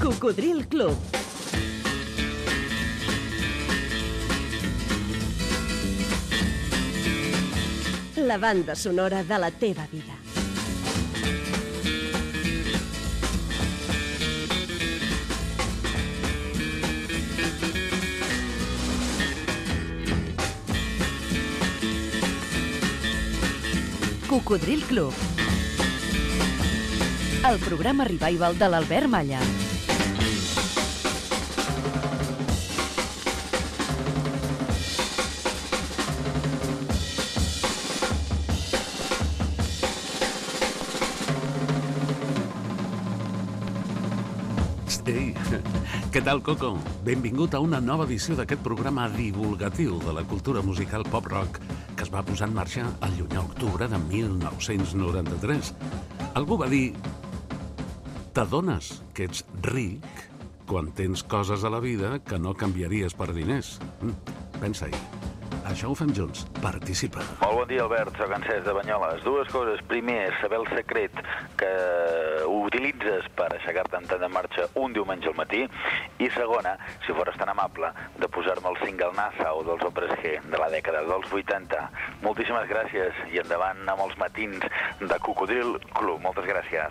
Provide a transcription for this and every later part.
Cocodril Club. La banda sonora de la teva vida. Cocodril Club. El programa revival de l'Albert Malla. Ei, què tal, Coco? Benvingut a una nova edició d'aquest programa divulgatiu de la cultura musical pop-rock que es va posar en marxa el llunyà octubre de 1993. Algú va dir: t'adones que ets ric quan tens coses a la vida que no canviaries per diners. Pensa-hi. Això ho fem junts. Participa. Molt bon dia, Albert. Soc en Cesc de Banyoles. Dues coses. Primer, saber el secret que utilitzes per aixecar-te en marxa un diumenge al matí. I segona, si fores tan amable, de posar-me el single Nassau dels Hombres G de la dècada dels 80. Moltíssimes gràcies i endavant amb els matins de Cocodril Club. Moltes gràcies.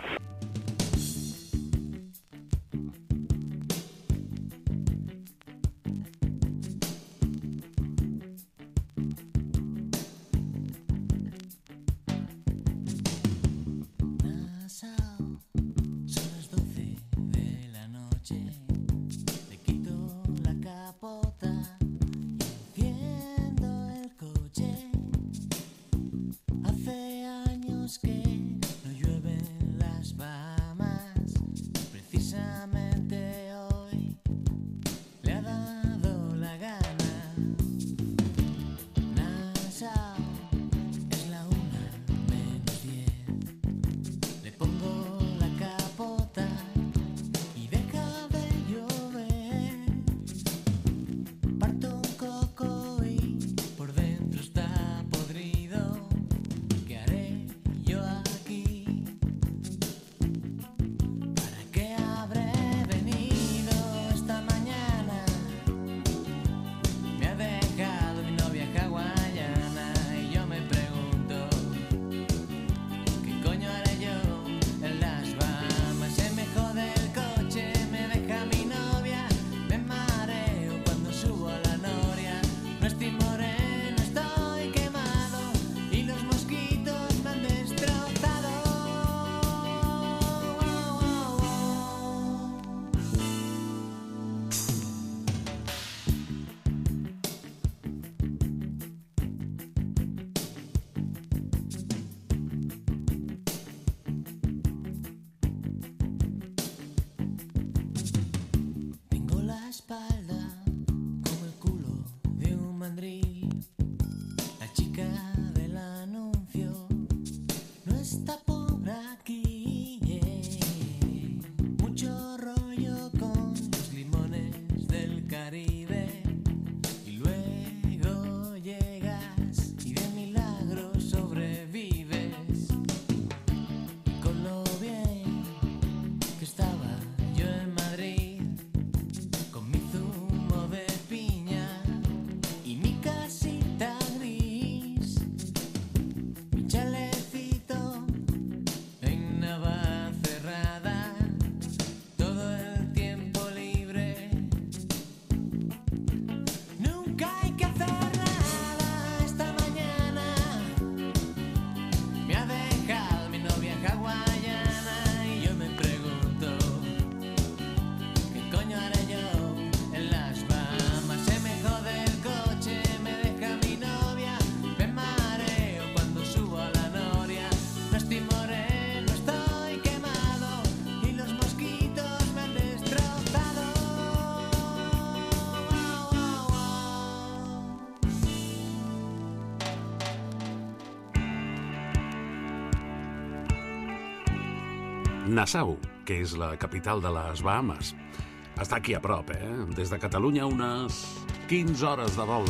Nassau, que és la capital de les Bahames. Està aquí a prop, Des de Catalunya unes 15 hores de vol.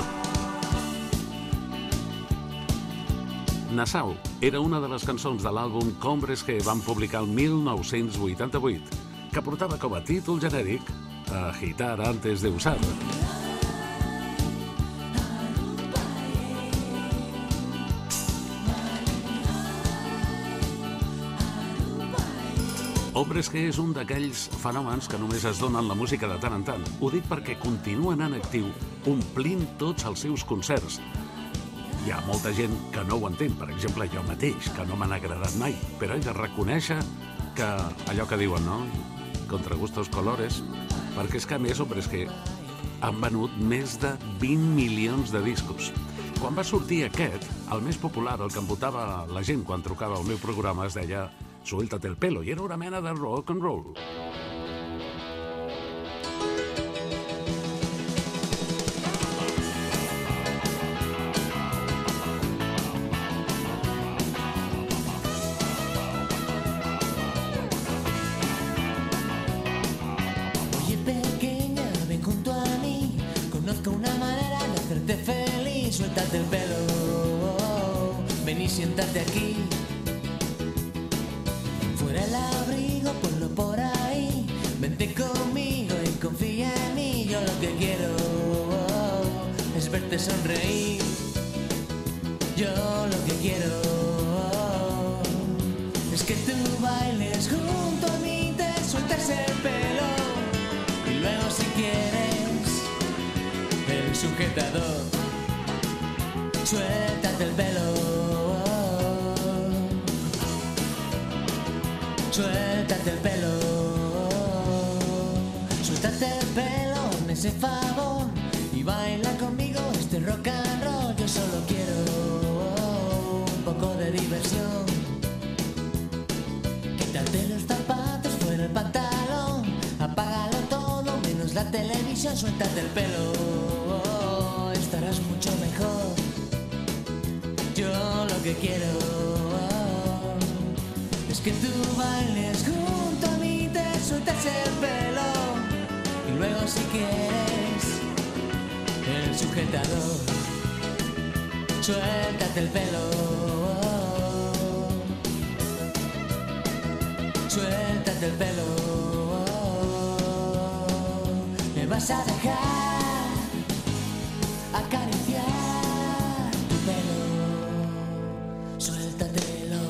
Nassau era una de les cançons de l'àlbum que Hombres G van publicar el 1988, que portava com a títol genèric Agitar antes de usar. Hombres G és un d'aquells fenòmens que només es donen la música de tant en tant. Ho dic perquè continuen en actiu, omplint tots els seus concerts. Hi ha molta gent que no ho entén, per exemple, jo mateix, que no m'han agradat mai, però he de reconèixer que allò que diuen, no? Contra gustos colores, perquè és que a més Hombres G han venut més de 20 milions de discos. Quan va sortir aquest, el més popular, el que em votava la gent quan trucava al meu programa, es deia Suéltate el pelo, i era una mena de rock and roll. Oye pequeña, ven junto a mí, conozco una manera de hacerte feliz. Suéltate el pelo, ven y siéntate aquí. El abrigo, ponlo por ahí. Vente conmigo y confía en mí. Yo lo que quiero es verte sonreír. Yo lo que quiero es que tú bailes junto a mí, te sueltes el pelo y luego si quieres el sujetador. Suéltate el pelo. Suéltate el pelo, suéltate el pelo, hazme ese favor y baila conmigo este rock and roll. Yo solo quiero un poco de diversión. Quítate los zapatos, fuera el pantalón, apágalo todo menos la televisión. Suéltate el pelo, estarás mucho mejor. Yo lo que quiero que tú bailes junto a mí, te sueltas el pelo y luego si quieres el sujetador. Suéltate el pelo, suéltate el pelo. Me vas a dejar acariciar tu pelo. Suéltatelo.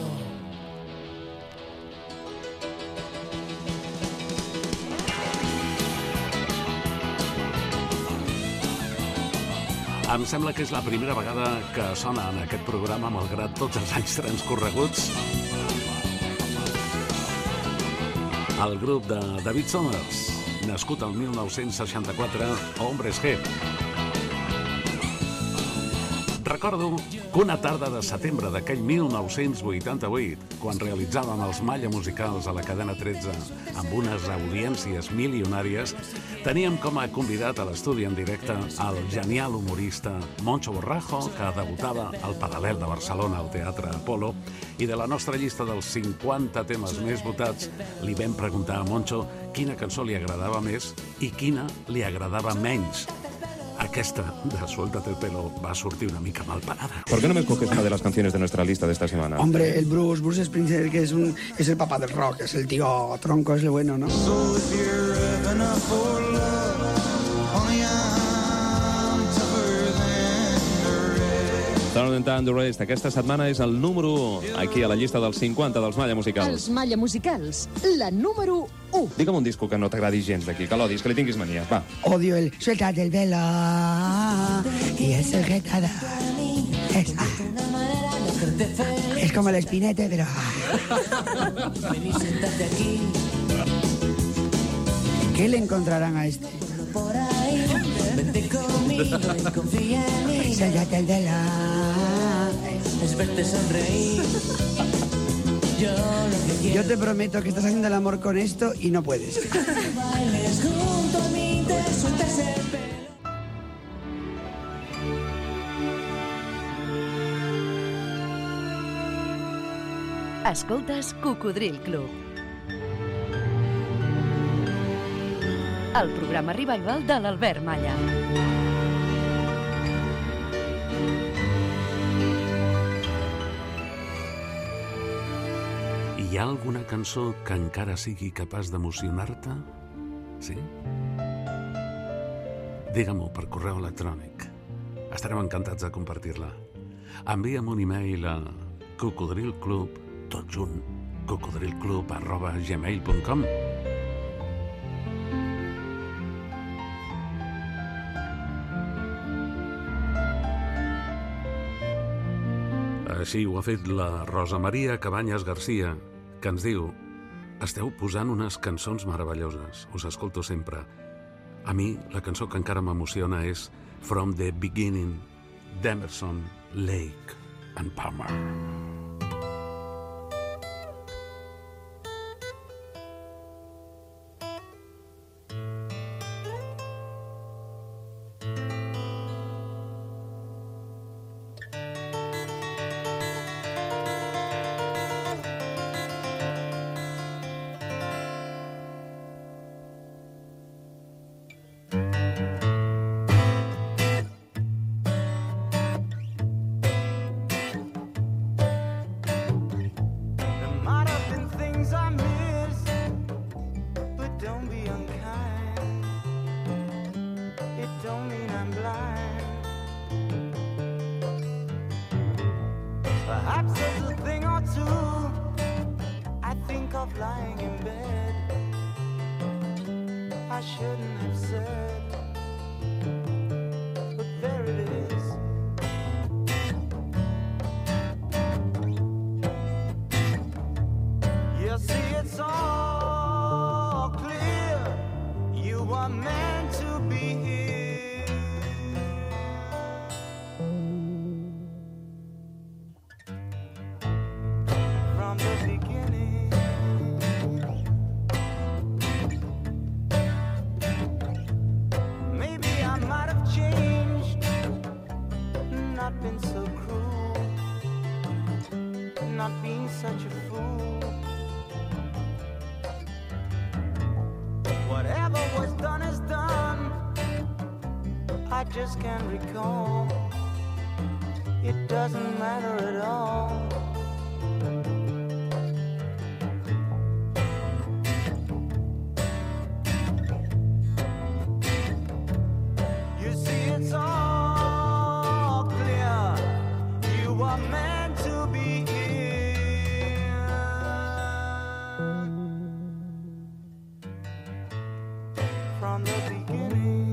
Em sembla que és la primera vegada que sona en aquest programa, malgrat tots els anys transcorreguts. El grup de David Summers, nascut el 1964, Hombres G. Recordo que una tarda de setembre d'aquell 1988, quan realitzaven els Malla Musicals a la cadena 13 amb unes audiències milionàries, teníem com a convidat a l'estudi en directe el genial humorista Moncho Borrajo, que debutava al Paral·lel de Barcelona al Teatre Apolo, i de la nostra llista dels 50 temes més votats li vam preguntar a Moncho quina cançó li agradava més i quina li agradava menys. Aquesta de Suéltate el pelo va sortir una mica mal parada. ¿Por qué no me escoges una de las canciones de nuestra lista de esta semana? Hombre, el Bruce Springsteen, que es el papá del rock, es el tío tronco, es lo bueno, ¿no? Turn and the Rest. Aquesta setmana és el número 1 aquí a la llista dels 50 dels Malla Musicals. Els Malla Musicals, la número 1. Digue'm un disco que no t'agradi gens d'aquí, que l'odis, que li tinguis mania. Va. Odio el Suéltate el pelo y el sujetador. Es como el espinete, pero... Ven y siéntate aquí. ¿Qué le encontrarán a este? Por ahí, vente conmigo y confía en mí. Suéltate el pelo. Es verte sonreír. Yo lo que quiero. Yo te prometo que estás haciendo el amor con esto y no puedes. Bailes junto a mí, te sueltas el pelo. Escoltes Cocodril Club. El programa revival de l'Albert Malla. I Hi ha alguna cançó que encara sigui capaç d'emocionar-te? Sí? Digue-m'ho per correu electrònic. Estarem encantats de compartir-la. Envia'm un e-mail a cocodrilclub, tot junt, cocodrilclub@gmail.com. Així ho ha fet la Rosa Maria Cabanyes Garcia, que ens diu: esteu posant unes cançons meravelloses, us escolto sempre. A mi, la cançó que encara m'emociona és From the Beginning, d'Emerson, Lake and Palmer. Just can't recall. It doesn't matter at all. You see, it's all clear. You are meant to be here. From the beginning.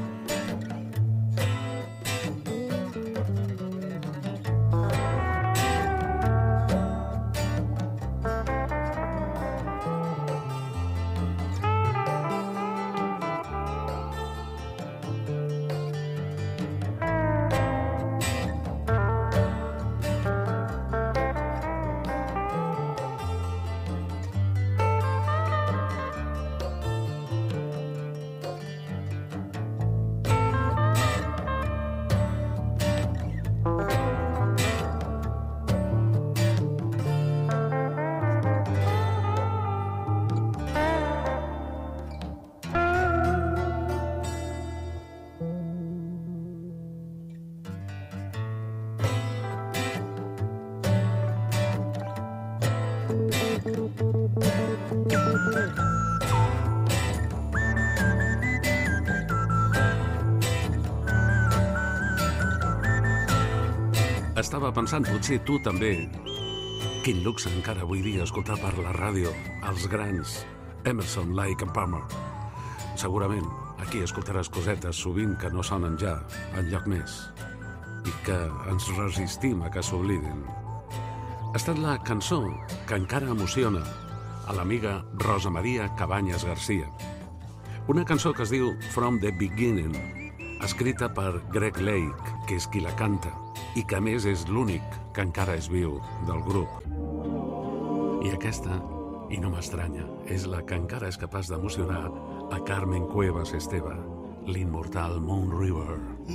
Estava pensant, potser tu també, quin luxe encara avui dia escoltar per la ràdio els grans Emerson, Lake and Palmer. Segurament aquí escoltaràs cosetes sovint que no sonen ja enlloc més i que ens resistim a que s'oblidin. Ha estat la cançó que encara emociona a l'amiga Rosa Maria Cabanyes Garcia. Una cançó que es diu From the Beginning, escrita per Greg Lake, que és qui la canta, i que a més és l'únic que encara és viu del grup. I aquesta, i no m'estranya, és la que encara és capaç d'emocionar a Carmen Cuevas Esteve, l'immortal Moon River.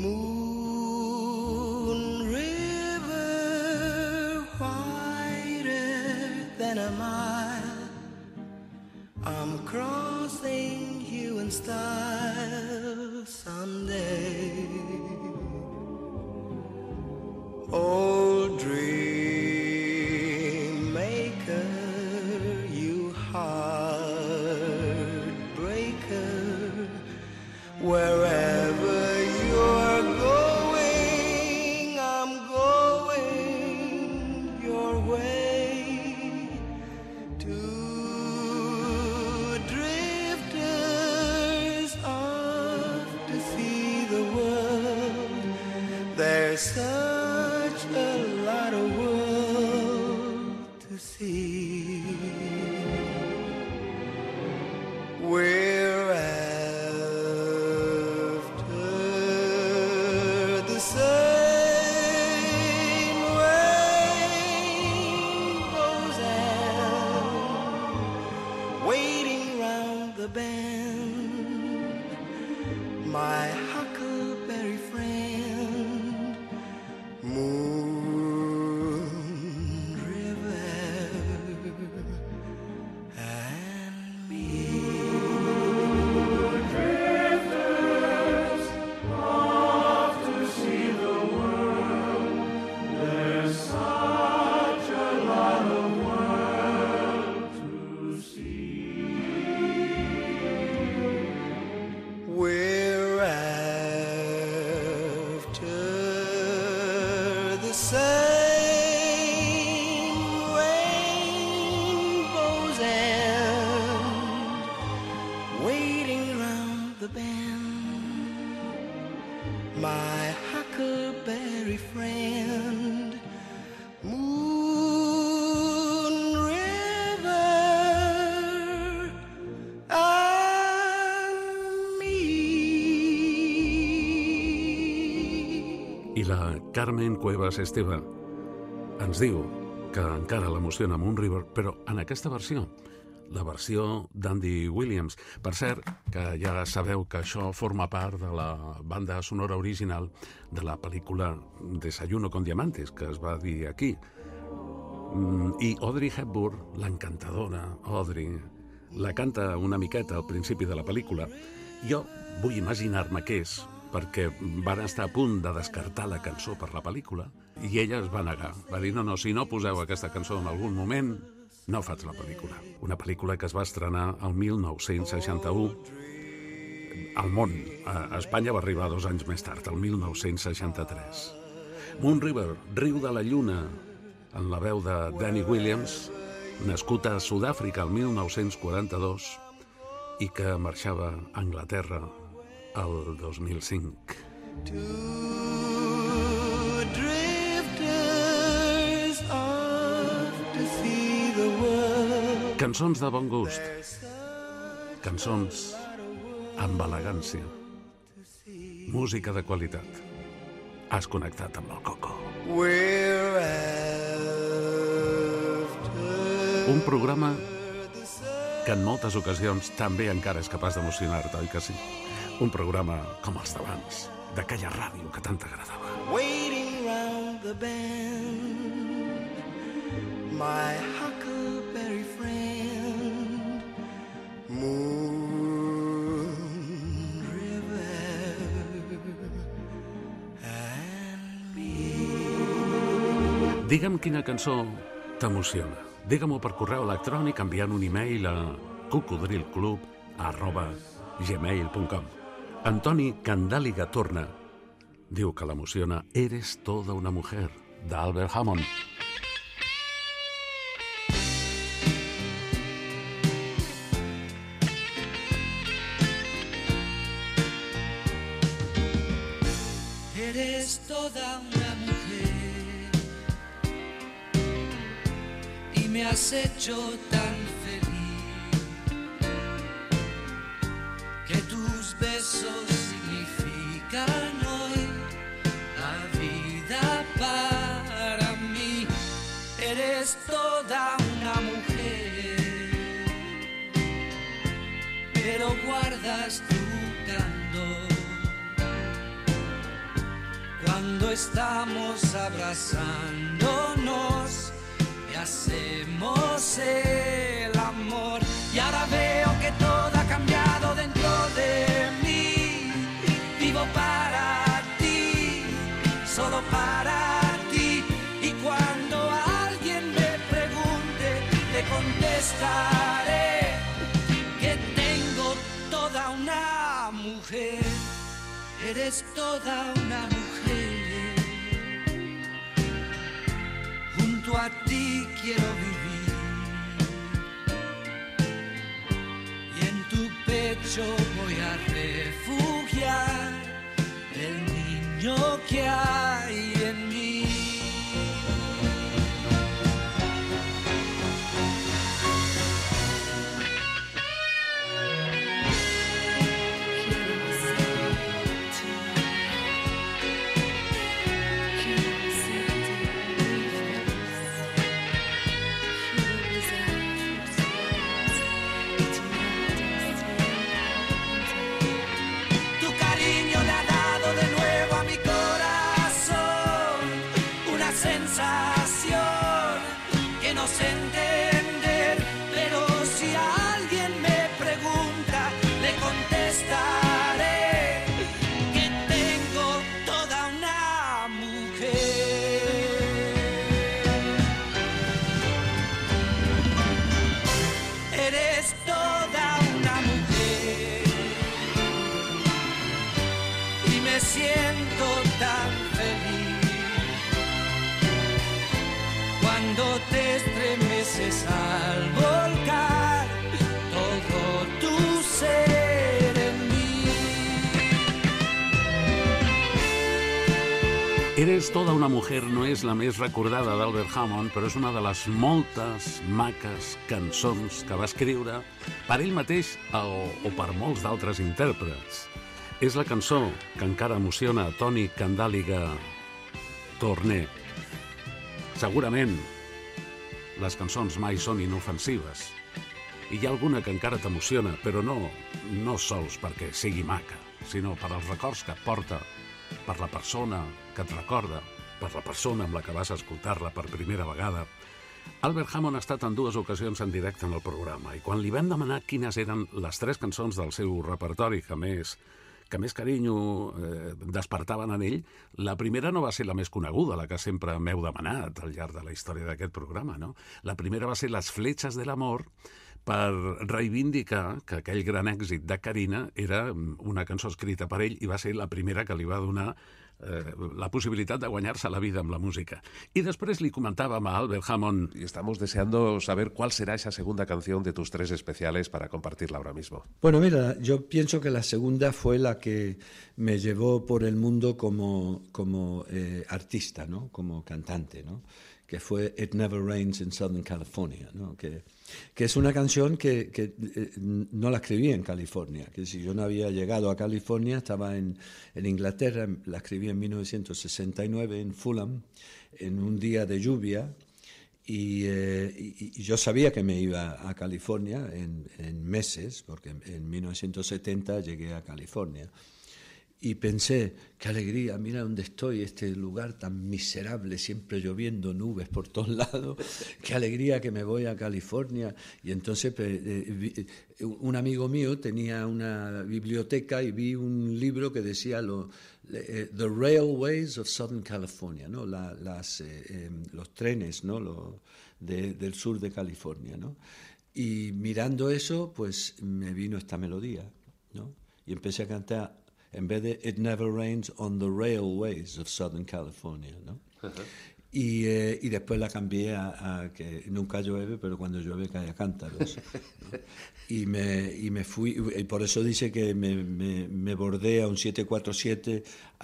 Moon River, whiter than a mile, I'm crossing you in style someday. Old dream maker, There's such a lot of world to see. We're after the same rainbows and waiting round the bend. My huckleberry friend, Moon River, and me. Drifters off to see the world. There's such a lot of world to see. We're after the same rainbows and waiting round the bend. My huckleberry friend, Moon River, and me. I la Carmen Cuevas Esteve ens diu que encara l'emociona Moon River, però en aquesta versió, la versió d'Andy Williams. Per cert, que ja sabeu que això forma part de la banda sonora original de la pel·lícula Desayuno con Diamantes, que es va dir aquí. I Audrey Hepburn, l'encantadora Audrey, la canta una miqueta al principi de la pel·lícula. Jo vull imaginar-me què és, perquè van estar a punt de descartar la cançó per la pel·lícula i ella es va negar. Va dir, no, si no poseu aquesta cançó en algun moment, no faig la pel·lícula. Una pel·lícula que es va estrenar el 1961 al món. A Espanya va arribar 2 anys més tard, el 1963. Moon River, Riu de la Lluna, en la veu de Danny Williams, nascut a Sud-àfrica el 1942 i que marxava a Anglaterra el 2005. Two drifters off to see the world. Cançons de bon gust, cançons amb elegància, música de qualitat. Has connectat amb el Coco. We're after Un programa que en moltes ocasions també encara és capaç d'emocionar-te, oi que sí? Un programa com els d'abans, d'aquella ràdio que tant t'agradava. waiting round the bend. My huckleberry friend, Moon River, and me. Digue'm quina cançó t'emociona. Digue-m'ho per correu electrònic enviant un e-mail a cocodrilclub@gmail.com. Antoni Candàliga Torna diu que l'emociona Eres toda una mujer, d'Albert Hammond. Eres toda una mujer y me has hecho tan feliz que tus besos significan hoy la vida para mí. Eres toda una mujer, pero guardas tu candor cuando estamos abrazándonos y hacemos el amor. Y ahora veo que todo ha cambiado dentro de mí. Vivo para ti, solo para ti. Y cuando alguien me pregunte, le contestaré que tengo toda una mujer. Eres toda una mujer. Junto a ti quiero vivir y en tu pecho voy a refugiar el niño que hay Eres toda una mujer no és la més recordada d'Albert Hammond, però és una de les moltes maques cançons que va escriure per ell mateix o per molts d'altres intèrprets. És la cançó que encara emociona a Toni Candàliga Torné. Segurament les cançons mai són inofensives. I hi ha alguna que encara t'emociona, però no sols perquè sigui maca, sinó per als records que et porta, per la persona que et recorda, per la persona amb la que vas escoltar-la per primera vegada. Albert Hammond ha estat en 2 ocasions en directe en el programa i quan li vam demanar quines eren les 3 cançons del seu repertori que més carinyo despertaven en ell, la primera no va ser la més coneguda, la que sempre m'heu demanat al llarg de la història d'aquest programa, no? La primera va ser Les fletxes de l'amor, per reivindicar que aquell gran èxit de Carina era una cançó escrita per ell i va ser la primera que li va donar la posibilitat de guanyar-se la vida amb la música. Y después le comentábamos a Albert Hammond. Y estamos deseando saber cuál será esa segunda canción de tus 3 especiales para compartirla ahora mismo. Bueno, mira, yo pienso que la segunda fue la que me llevó por el mundo como artista, ¿no? Como cantante, ¿no? Que fue It Never Rains in Southern California, ¿no? Que es una canción que no la escribí en California, que si yo no había llegado a California, estaba en Inglaterra, la escribí en 1969 en Fulham, en un día de lluvia, y yo sabía que me iba a California en meses, porque en 1970 llegué a California. Y pensé, qué alegría, mira dónde estoy, este lugar tan miserable, siempre lloviendo, nubes por todos lados, qué alegría que me voy a California. Y entonces un amigo mío tenía una biblioteca y vi un libro que decía The Railways of Southern California, ¿no? Los trenes, ¿no? del sur de California, ¿no? Y mirando eso, pues me vino esta melodía, ¿no? Y empecé a cantar, en vez de It Never Rains on the Railways of Southern California, ¿no? Uh-huh. Y después la cambié a que nunca llueve, pero cuando llueve cae a cántaros, ¿no? Y me fui, y por eso dice que me bordé a un 747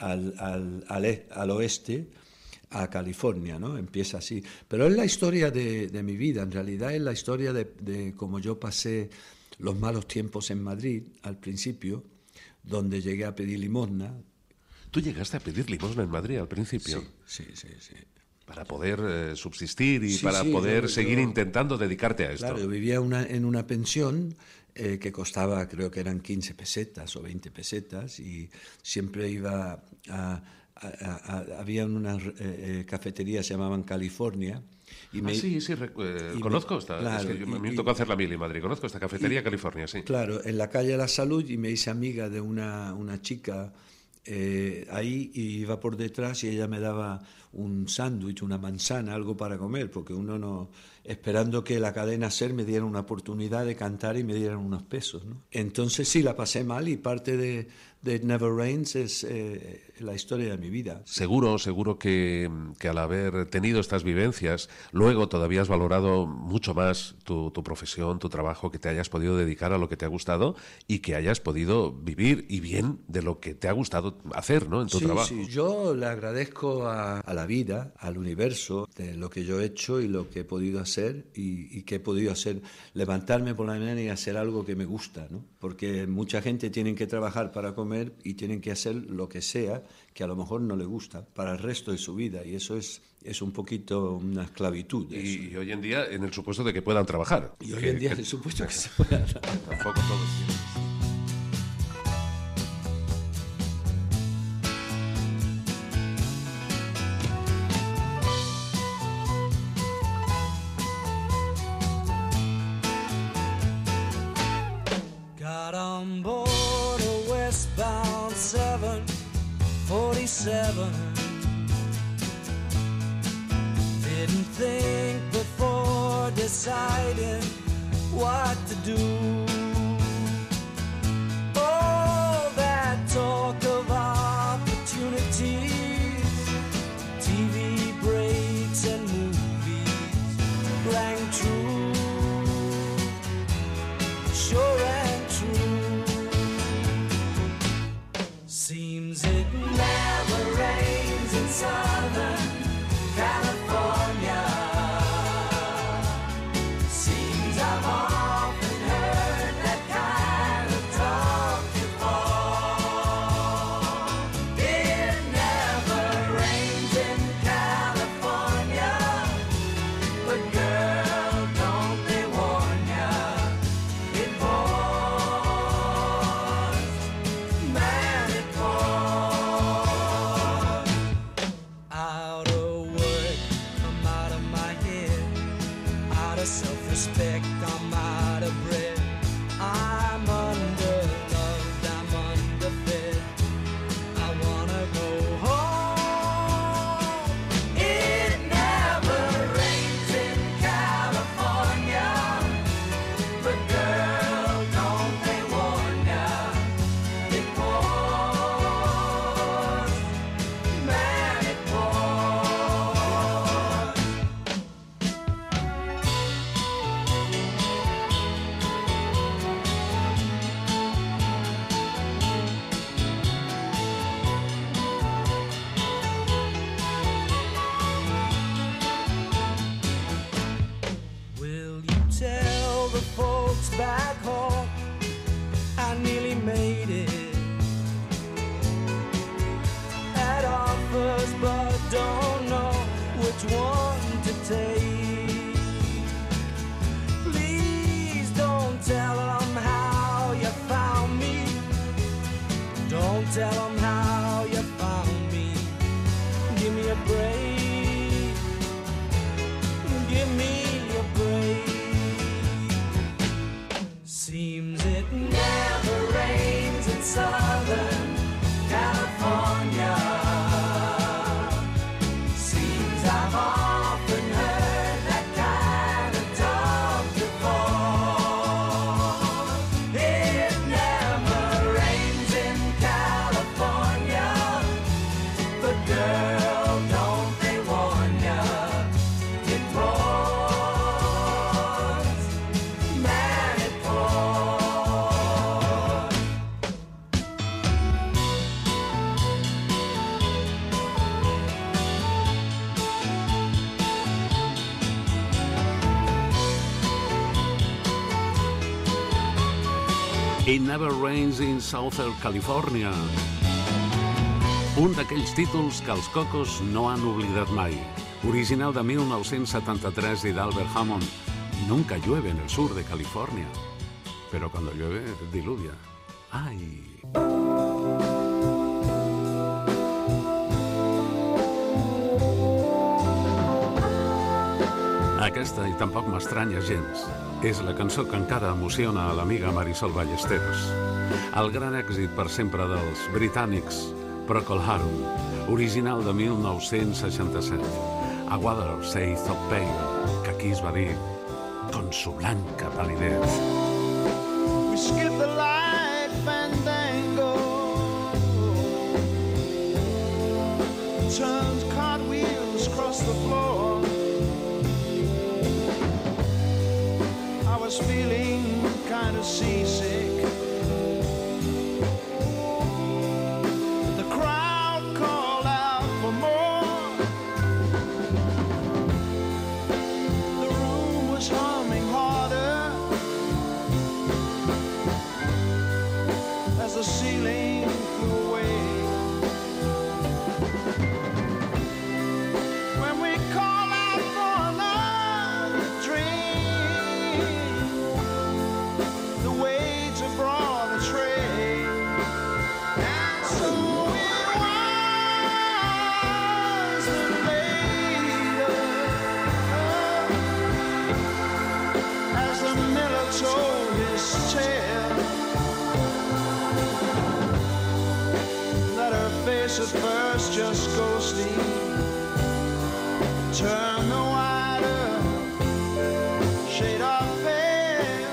al oeste, a California, ¿no? Empieza así. Pero es la historia de mi vida, en realidad es la historia de cómo yo pasé los malos tiempos en Madrid al principio, donde llegué a pedir limosna. ¿Tú llegaste a pedir limosna en Madrid al principio? Sí. Para poder subsistir y para poder seguir intentando dedicarte a esto. Claro, yo vivía en una pensión que costaba, creo que eran 15 pesetas o 20 pesetas, y siempre iba había unas cafeterías, se llamaban California. Conozco esta. Claro, es que me tocó hacer la mili en Madrid. Conozco esta cafetería California, sí. Claro, en la calle de la Salud, y me hice amiga de una chica ahí, y iba por detrás y ella me daba un sándwich, una manzana, algo para comer, porque uno no, esperando que la cadena SER me diera una oportunidad de cantar y me dieran unos pesos, ¿no? Entonces sí, la pasé mal, y parte de It Never Rains es la historia de mi vida. Seguro que al haber tenido estas vivencias, luego todavía has valorado mucho más tu profesión, tu trabajo, que te hayas podido dedicar a lo que te ha gustado y que hayas podido vivir y bien de lo que te ha gustado hacer, ¿no? En tu trabajo. Sí, yo le agradezco a la vida, al universo, de lo que yo he hecho y lo que he podido hacer y que he podido hacer, levantarme por la mañana y hacer algo que me gusta, ¿no? Porque mucha gente tiene que trabajar para comer y tienen que hacer lo que sea que a lo mejor no le gusta para el resto de su vida, y eso es un poquito una esclavitud. Y hoy en día, en el supuesto de que puedan trabajar. Y hoy en día, en el supuesto que se puedan trabajar. Tampoco todos tienen. Got on board a westbound 747. Didn't think before deciding what to do. All that talk of opportunities, TV breaks and movies rang true, sure and true. Seems it never rains in summer. I'm out of breath. I'm underloved, I'm underfed. I wanna go home. It never rains in California, but girl, don't they warn ya? It pours, man, it pours. Will you tell the folks back home I nearly made it? Had offers but don't know which one to take. Please don't tell them how you found me. Don't tell them how you found me. Give me a break. Give me a break. Seems it never rains in Southern California. Seems I've often heard that kind of talk before. It never rains in California, but girl, don't they warn ya? It pours, man, it pours. It Never Rains in Southern California. Un d'aquells títols que els Cocos no han oblidat mai. Original de 1973 i d'Albert Hammond. Nunca llueve en el sur de California, pero cuando llueve diluvia. ¡Ay! Aquesta, i tampoc m'estranya gens, és la cançó que encara emociona a l'amiga Marisol Ballesteros. El gran èxit per sempre dels britànics Procol Harum, original de 1967. A Water Shades of Pale, que aquí es va dir con su blanca palidez. We skip the light fandango, turns cartwheels across the floor. I was feeling kind of seasick. The crowd called out for more. The room was humming harder as the ceiling flew away. When we call out for another drink, the waits have brought a tray. And so it was that later, as the miller told his tale, that her face at first just ghostly turned the wider shade of pale.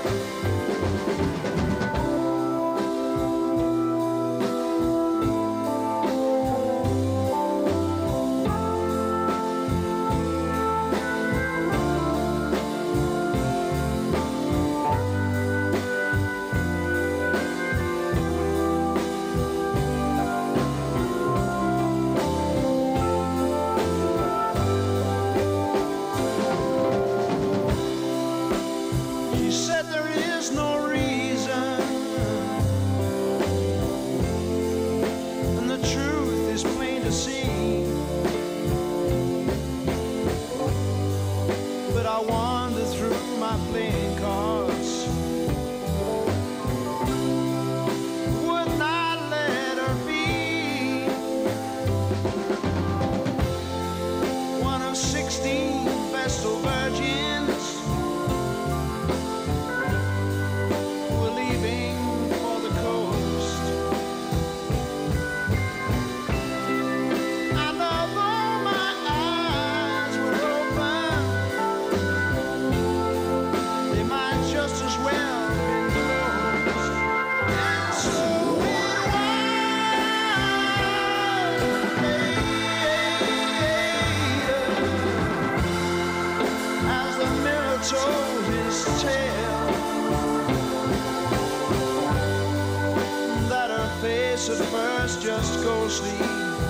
at first, just go sleep.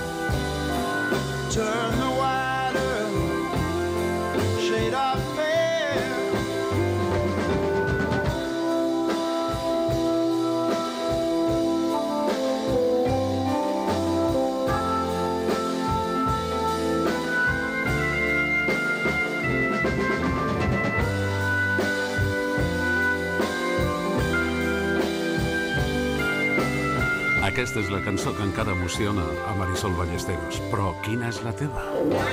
Turn the wider shade of fair. Aquesta és la cançó que encara emociona a Marisol Ballesteros. Però quina és la teva?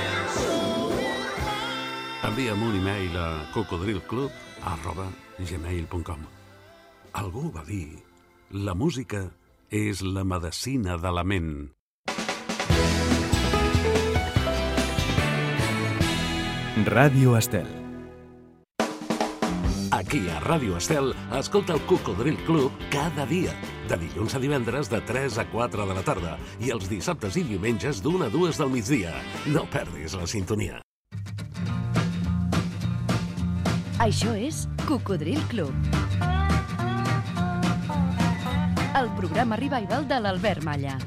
Envia'm un e-mail a cocodrilclub@gmail.com. Algú va dir: la música és la medecina de la ment. Ràdio Estel. Aquí a Ràdio Estel, escolta el Cocodril Club cada dia, de dilluns a divendres de 3 a 4 de la tarda i els dissabtes i diumenges d'1 a 2 del migdia. No perdis la sintonia. Això és Cocodril Club. El programa revival de l'Albert Malla.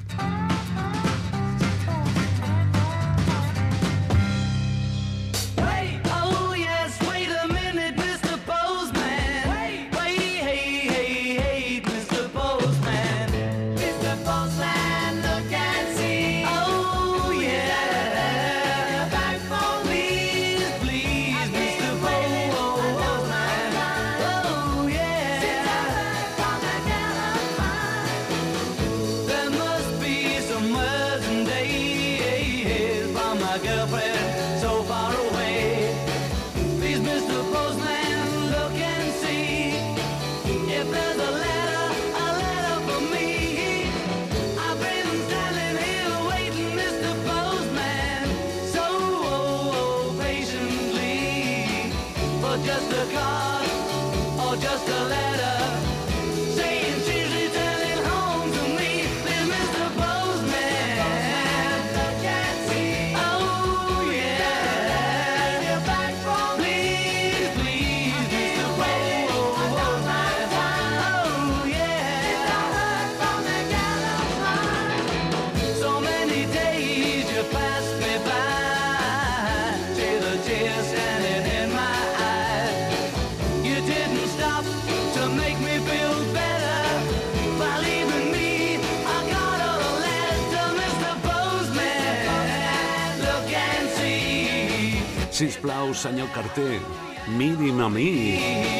Sisplau, senyor carter, miri'm a mi.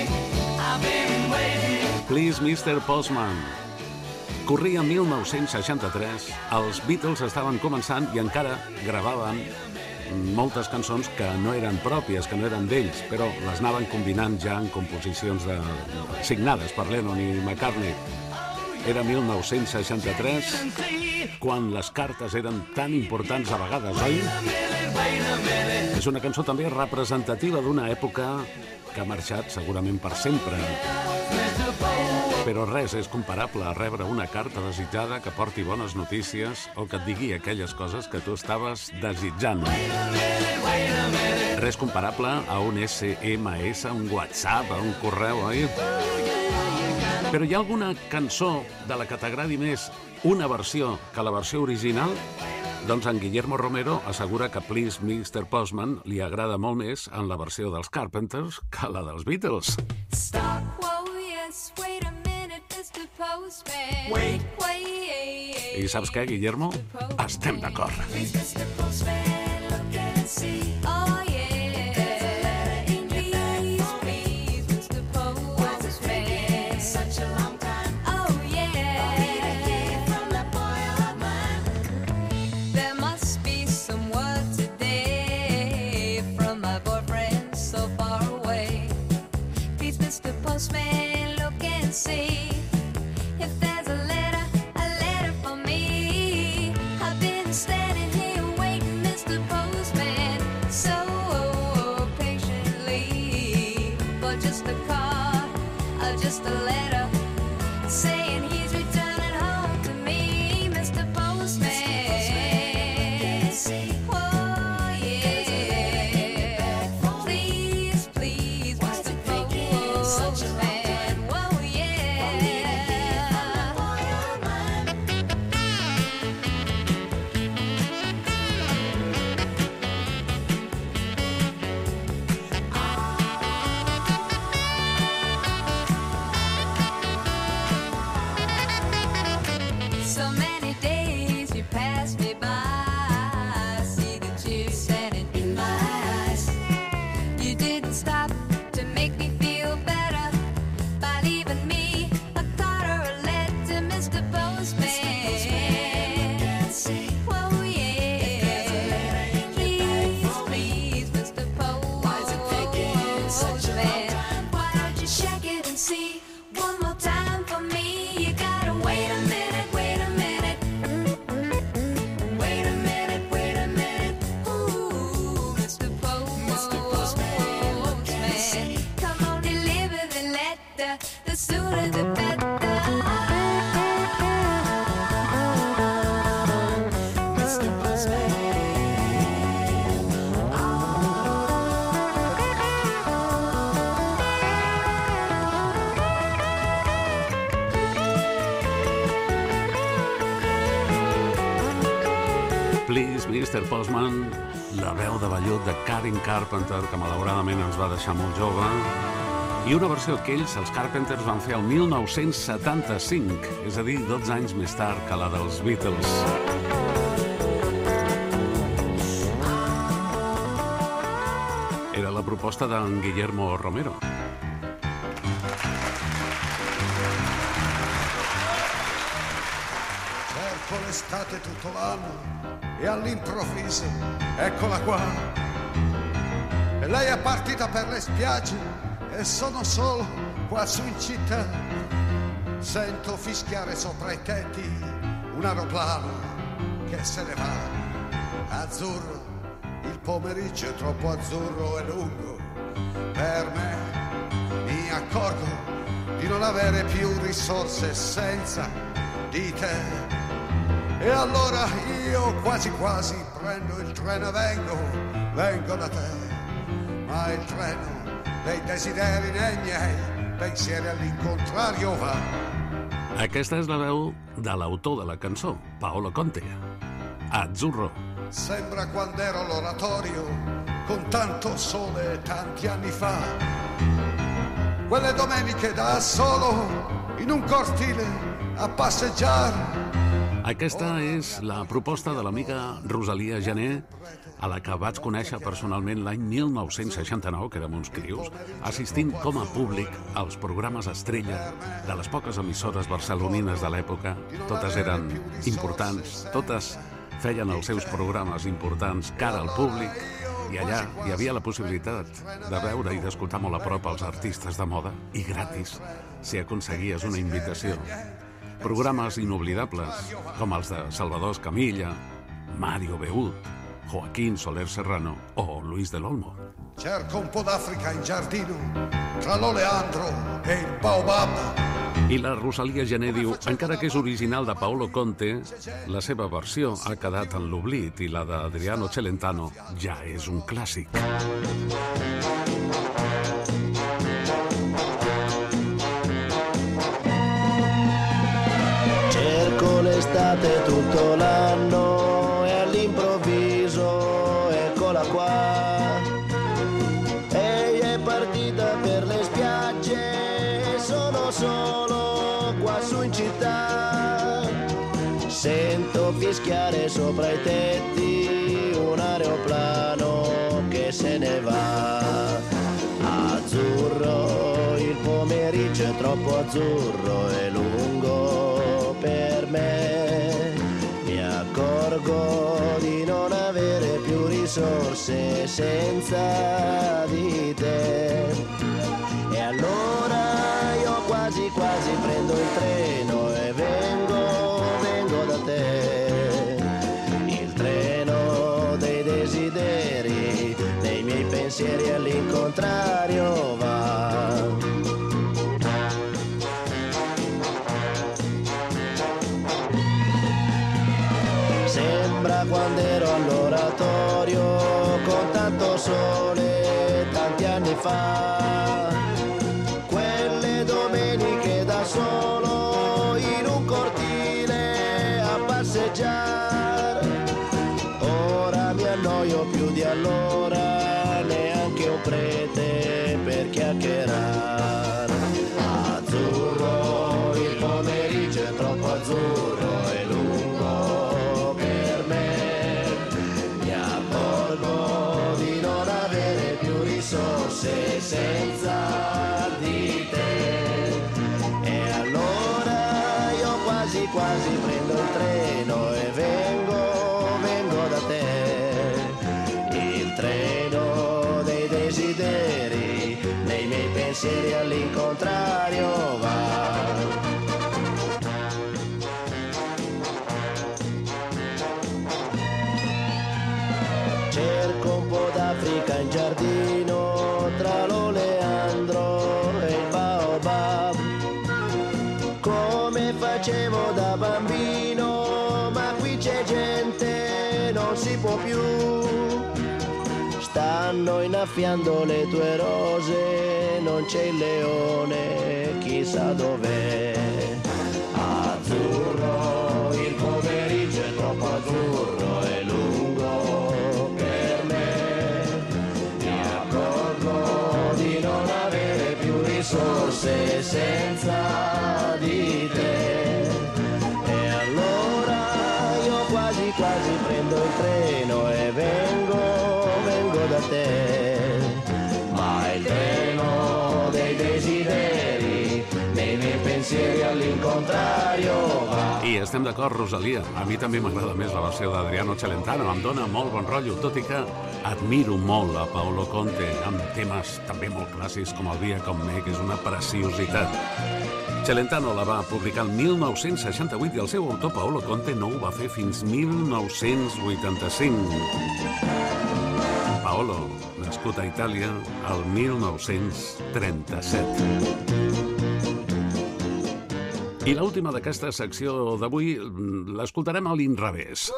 Please, Mr. Postman. Corria 1963, els Beatles estaven començant i encara gravaven moltes cançons que no eren pròpies, que no eren d'ells, però les anaven combinant ja en composicions signades per Lennon i McCartney. Era 1963, quan les cartes eren tan importants a vegades, oi? És una cançó també representativa d'una època que ha marxat segurament per sempre. Però res és comparable a rebre una carta desitjada que porti bones notícies o que et digui aquelles coses que tu estaves desitjant. Res comparable a un SMS, a un WhatsApp, a un correu, oi? Però hi ha alguna cançó de la que t'agradi més una versió que la versió original? Doncs en Guillermo Romero assegura que Please, Mr. Postman li agrada molt més en la versió dels Carpenters que la dels Beatles. Stop, whoa, yes, wait a minute, Mr. Postman. Wait. I saps què, Guillermo? Estem d'acord. Please, Mr. Postman, look and see. Oh, yeah. Postman, look and see if there's a letter for me. I've been standing here waiting, Mr. Postman, so patiently for just a card or just a letter saying he's returning home to me, Mr. Postman. Oh, yeah. Please, please, Mr. Postman. Whoa, yeah. One more time for me. You gotta wait a minute, wait a minute. Wait a minute, wait a minute. Ooh, Mr. Postman. Come on, deliver the letter. The sooner the better. Mr. Postman. Please, Mr. Postman, la veu de vellut de Karen Carpenter, que malauradament ens va deixar molt jove, i una versió que ells, els Carpenters, van fer el 1975, és a dir, 12 anys més tard que la dels Beatles. Era la proposta d'en Guillermo Romero. Cerco l'estate tutto l'anno e all'improvviso eccola qua. E lei è partita per le spiagge e sono solo qua su in città. Sento fischiare sopra i tetti un aeroplano che se ne va. Azzurro, il pomeriggio è troppo azzurro e lungo per me. Mi accorgo di non avere più risorse senza di te. E allora io quasi quasi prendo il treno e vengo da te. Ma il treno dei desideri nei miei pensieri all'incontrario va. Aquesta és la veu de l'autor de la cançó, Paolo Conte. Azzurro. Sembra quando ero all'oratorio con tanto sole tanti anni fa. Quelle domeniche da solo in un cortile a passeggiare. Aquesta és la proposta de l'amiga Rosalia Gené, a la que vaig conèixer personalment l'any 1969, que érem uns crios, assistint com a públic als programes estrella de les poques emissores barcelonines de l'època. Totes eren importants, totes feien els seus programes importants cara al públic, i allà hi havia la possibilitat de veure i d'escoltar molt a prop els artistes de moda, i gratis, si aconseguies una invitació. Programes inoblidables, com els de Salvador Escamilla, Mario Beut, Joaquín Soler Serrano o Luis del Olmo. Cerco un po' d'Africa in giardino, tra l'oleandro e il baobab. I la Rosalia Gené diu, encara que és original de Paolo Conte, la seva versió ha quedat en l'oblit i la d'Adriano Celentano ja és un clàssic. Cerco l'estate tutto l'anno e all'improvviso eccola qua. Lei è partita per le spiagge e sono solo qua su in città. Sento fischiare sopra i tetti un aeroplano che se ne va. Azzurro, il pomeriggio è troppo azzurro e lungo per me. Mi accorgo di non avere più risorse senza di te. E allora io quasi quasi prendo il treno e vengo da te. Il treno dei desideri, nei miei pensieri all'incontrario va. Sembra quando ero all'oratorio con tanto sole tanti anni fa. Quelle domeniche da solo in un cortile a passeggiare. Ora mi annoio più di allora, neanche un prete per chiacchierare. Azzurro, il pomeriggio è troppo azzurro e lungo per me. Mi accorgo di non avere più risorse senza di te. E allora io quasi quasi prendo il treno e vengo da te. Il treno dei desideri, nei miei pensieri all'incontrario va. facevo da bambino, ma qui c'è gente, non si può più. Stanno innaffiando le tue rose, non c'è il leone, chissà dov'è. Azzurro, il pomeriggio è troppo azzurro, è lungo per me. Mi accorgo di non avere più risorse senza di te. E allora io quasi quasi prendo il treno e vengo da te. Ma il treno dei desideri, nei miei pensieri all'incontrario va. I estem d'acord, Rosalia. A mi també m'agrada més la versió d'Adriano Celentano. Em dona molt bon rotllo, tot i que admiro molt a Paolo Conte, amb temes també molt clàssics com el Via con me, que és una preciositat. Celentano la va publicar el 1968 i el seu autor, Paolo Conte, no ho va fer fins 1985. Paolo, nascut a Itàlia el 1937. I l'última d'aquesta secció d'avui l'escoltarem a l'inrevés.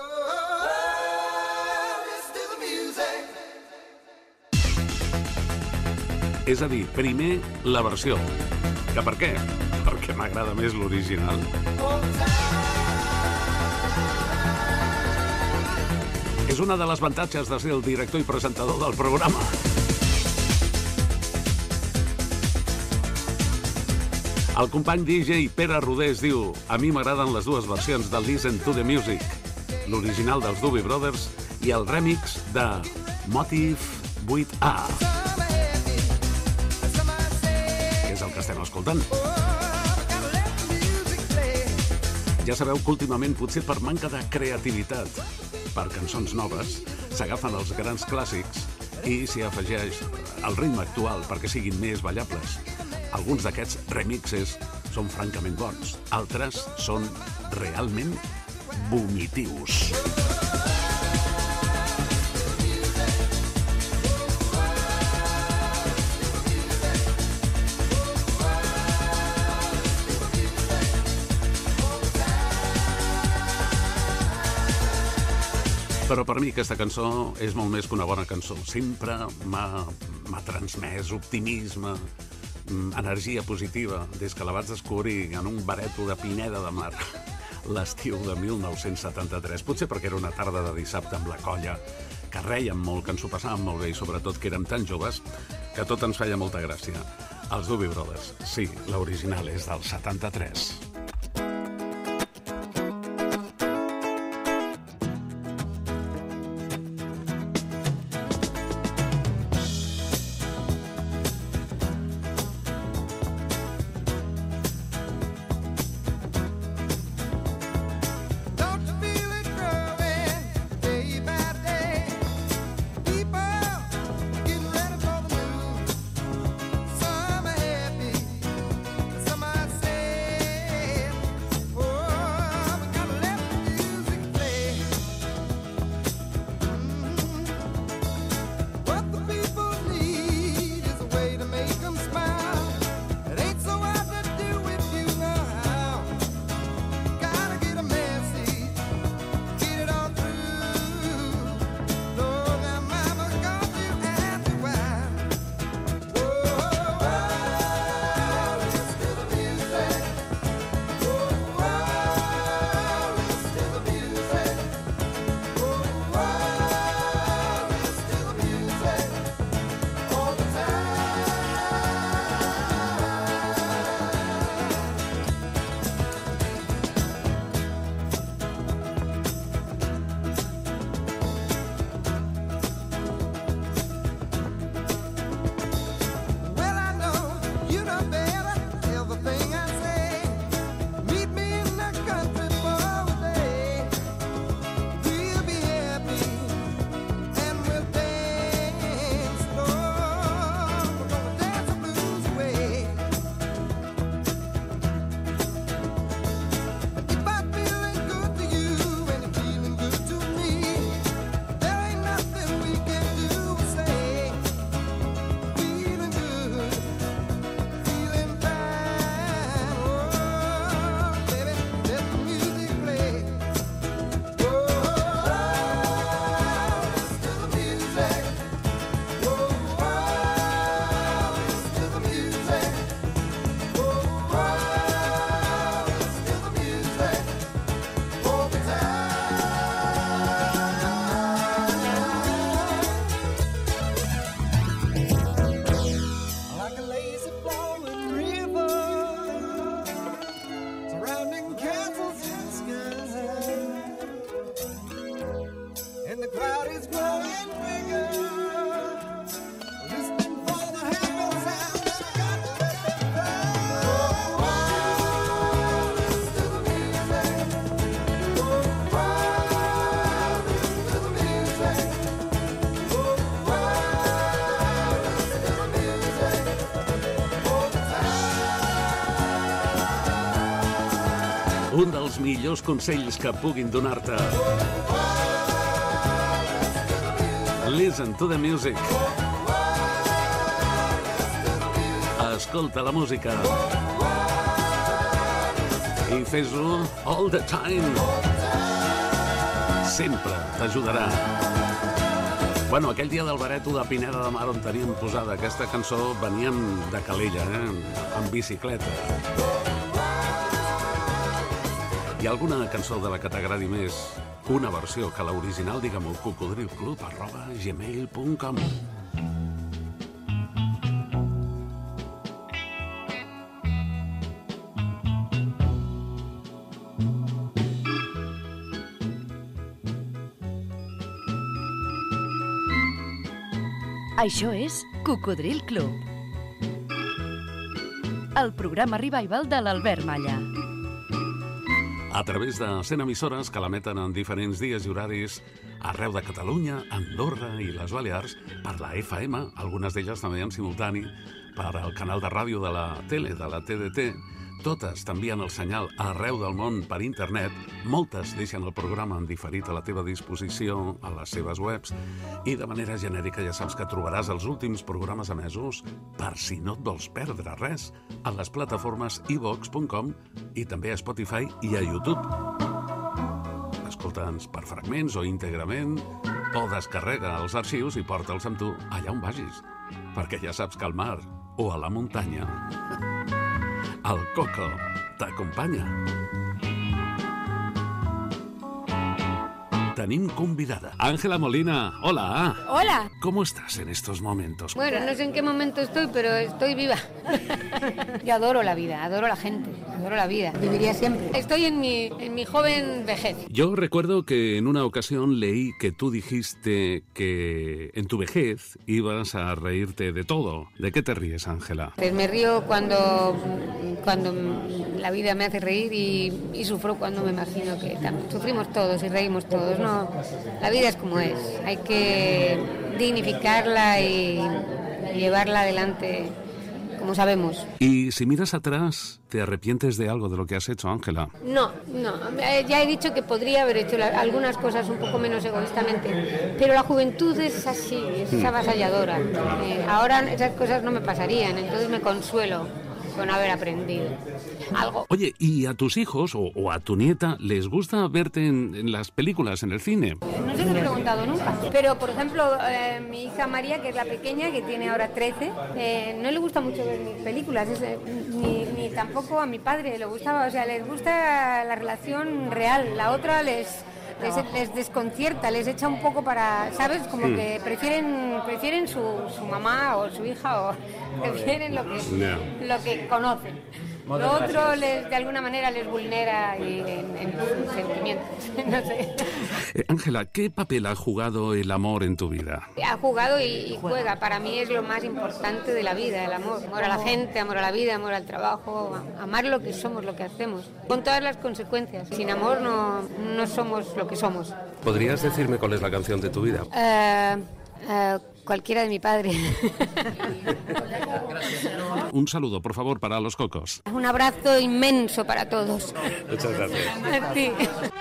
És a dir, primer la versió. Que per què? Perquè m'agrada més l'original. És una de les avantatges de ser el director i presentador del programa. El company DJ Pere Rodés diu: a mi m'agraden les dues versions de Listen to the Music, l'original dels Doobie Brothers i el remix de Motive 8A, que és el que estem escoltant. Ja sabeu que últimament, potser per manca de creativitat per cançons noves, s'agafen els grans clàssics i s'hi afegeix el ritme actual perquè siguin més ballables. Alguns d'aquests remixes són francament bons, altres són realment vomitius. Però per mi aquesta cançó és molt més que una bona cançó. Sempre m'ha transmès optimisme, energia positiva, des que la vaig descobrir en un bareto de Pineda de Mar l'estiu de 1973. Potser perquè era una tarda de dissabte amb la colla, que rèiem molt, que ens ho passàvem molt bé i sobretot que érem tan joves que tot ens feia molta gràcia. Els Doobie Brothers, sí, l'original és del 73. un dels millors consells que puguin donar-te. Listen to the music. Escolta la música. I fes-ho all the time. Sempre t'ajudarà. Bueno, aquell dia del Bareto de Pineda de Mar on teníem posada aquesta cançó veníem de Calella, en bicicleta. Hi ha alguna cançó de la que t'agradi més una versió que l'original, digue'm-ho, cocodrilclub@gmail.com. Això és Cocodril Club, el programa revival de l'Albert Malla. A través de 100 emissores que l'emeten en diferents dies i horaris arreu de Catalunya, Andorra i les Balears, per la FM, algunes d'elles també en simultani, per al canal de ràdio de la tele, de la TDT. Totes t'envien el senyal arreu del món per internet, moltes deixen el programa en diferit a la teva disposició a les seves webs i de manera genèrica ja saps que trobaràs els últims programes emesos per si no et vols perdre res a les plataformes iVox.com i també a Spotify i a YouTube. Escolta'ns per fragments o íntegrament o descarrega els arxius i porta'ls amb tu allà on vagis, perquè ja saps que al mar o a la muntanya el Coco t'acompanya. Tenim convidada. Ángela Molina, hola. Hola. ¿Cómo estás en estos momentos? Bueno, no sé en qué momento estoy, pero estoy viva. Yo adoro la vida, adoro la gente, adoro la vida. Viviría siempre. Estoy en mi joven vejez. Yo recuerdo que en una ocasión leí que tú dijiste que en tu vejez ibas a reírte de todo. ¿De qué te ríes, Ángela? Pues me río cuando la vida me hace reír y sufro cuando me imagino que sufrimos todos y reímos todos. No, la vida es como es. Hay que dignificarla y llevarla adelante como sabemos. Y si miras atrás, ¿te arrepientes de algo de lo que has hecho, Ángela? No. Ya he dicho que podría haber hecho algunas cosas un poco menos egoístamente, pero la juventud es así, es avasalladora. Ahora esas cosas no me pasarían, entonces me consuelo con haber aprendido algo. Oye, ¿y a tus hijos o a tu nieta les gusta verte en las películas, en el cine? No se lo he preguntado nunca. Pero, por ejemplo, mi hija María, que es la pequeña, que tiene ahora 13, no le gusta mucho ver mis películas, ni tampoco a mi padre le gustaba. O sea, les gusta la relación real. La otra les desconcierta, les echa un poco para, ¿sabes? Como que prefieren su mamá o su hija, o prefieren lo que conocen. Lo otro de alguna manera les vulnera en sus sentimientos. No sé. Ángela, ¿qué papel ha jugado el amor en tu vida? Ha jugado y juega. Para mí es lo más importante de la vida, el amor. Amor a la gente, amor a la vida, amor al trabajo, amar lo que somos, lo que hacemos, con todas las consecuencias. Sin amor no somos lo que somos. ¿Podrías decirme cuál es la canción de tu vida? Cualquiera de mi padre. Un saludo, por favor, para los cocos. Un abrazo inmenso para todos. Muchas gracias. A ti.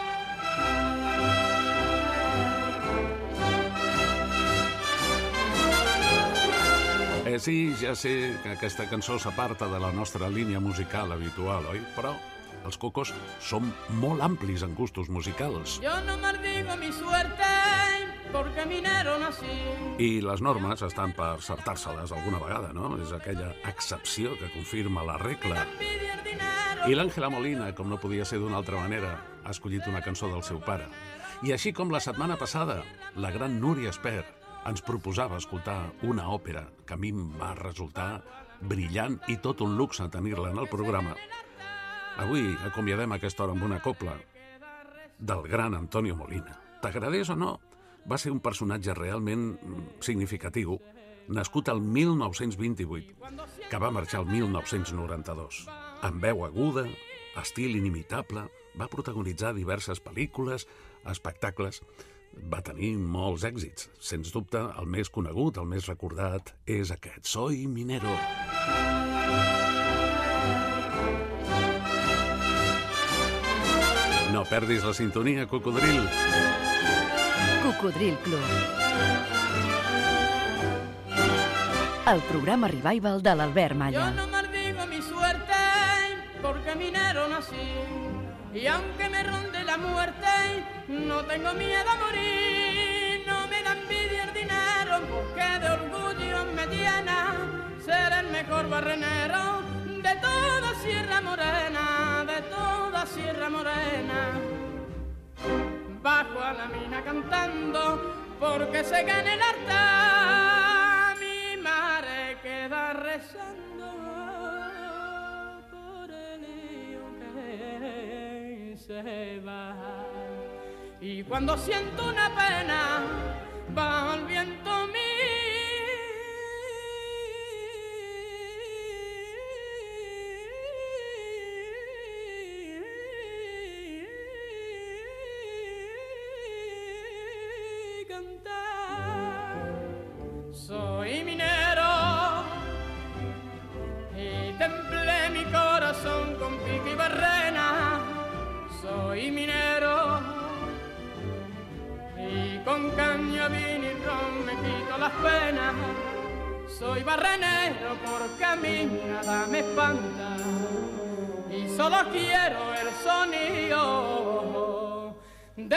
Sí, ja sé que aquesta cançó s'aparta de la nostra línia musical habitual, oi? Però els cocos som molt amplis en gustos musicals. Yo no maldigo mi suerte porque minero nací. I les normes estan per saltar-se-les alguna vegada, no? És aquella excepció que confirma la regla. I l'Àngela Molina, com no podia ser d'una altra manera, ha escollit una cançó del seu pare. I així com la setmana passada, la gran Núria Espert ens proposava escoltar una òpera que a mi em va resultar brillant i tot un luxe tenir-la en el programa. Avui acomiadem aquesta hora amb una copla del gran Antonio Molina. T'agradés o no, va ser un personatge realment significatiu, nascut al 1928, que va marxar al 1992. Amb veu aguda, estil inimitable, va protagonitzar diverses pel·lícules, espectacles. Va tenir molts èxits. Sens dubte, el més conegut, el més recordat, és aquest, Soy minero. perdis la sintonia, Cocodril. Cocodril Club. El programa revival de l'Albert Malla. Yo no maldigo mi suerte porque minero nací. Y aunque me ronde la muerte, no tengo miedo a morir. No me da envidia el dinero porque de orgullo me llena ser el mejor barrenero de toda Sierra Morena, de toda Sierra Morena. Bajo a la mina cantando porque se gane el altar. Mi madre queda rezando por el hijo que se va. Y cuando siento una pena bajo el viento mío, soy minero y templé mi corazón con pico y barrena. Soy minero y con caña, vino y ron me quito las penas. Soy barrenero porque a mí nada me espanta y solo quiero el sonido de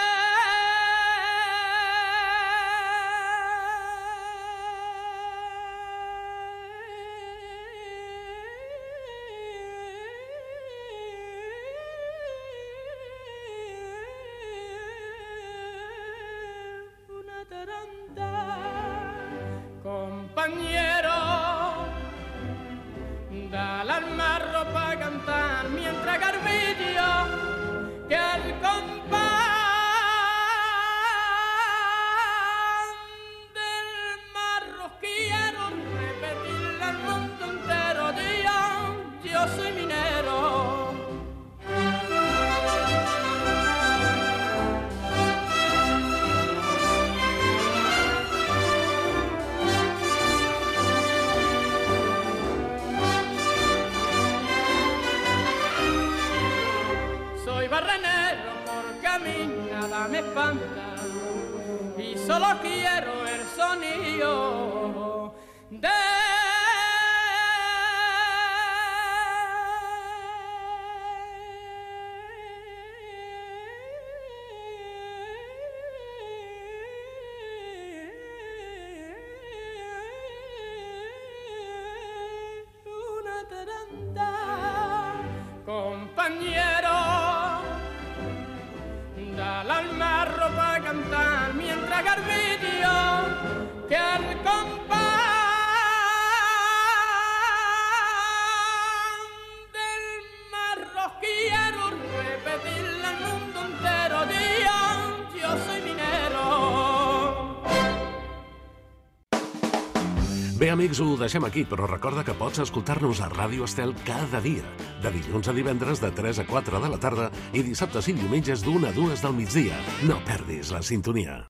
compañero, dale al marro pa' cantar mientras Garbillo, que el compás del marro quiero repetirle al mundo entero. Yo soy minero. Barrenero porque a mí nada me espanta y solo quiero el sonido de una taranta, compañero. Dale al marro pa' cantar mientras Garbillo, que al compás del marro quiero repetirle al mundo entero. Yo soy minero. Bé, amics, ho deixem aquí, però recorda que pots escoltar-nos a Ràdio Estel cada dia, de dilluns a divendres de 3 a 4 de la tarda i dissabtes i diumenges d'1 a 2 del migdia. No perdis la sintonia.